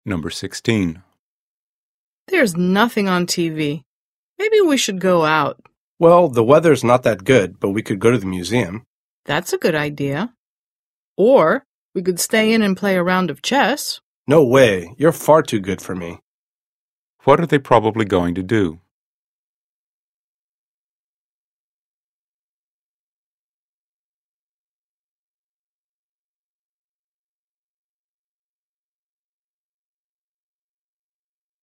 Number 16. There's nothing on TV. Maybe we should go out. Well, the weather's not that good, but we could go to the museum. That's a good idea. Or we could stay in and play a round of chess. No way. You're far too good for me. What are they probably going to do?